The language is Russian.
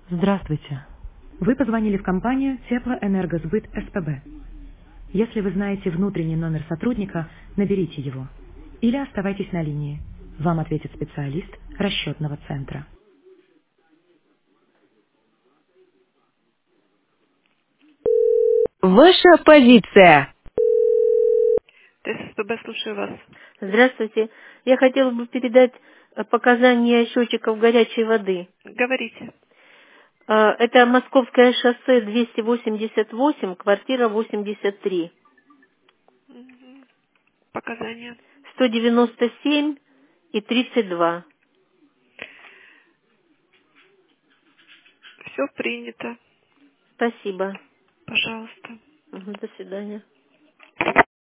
Здравствуйте. Вы позвонили в компанию Теплоэнергосбыт СПБ. Если вы знаете внутренний номер сотрудника, наберите его. Или оставайтесь на линии. Вам ответит специалист расчетного центра. Ваша позиция. ТСПБ, слушаю вас. Здравствуйте. Я хотела бы передать показания счетчиков горячей воды. Говорите. Это Московское шоссе 288, квартира 83. Показания. 197 и 32. Все принято. Спасибо. Пожалуйста. До свидания.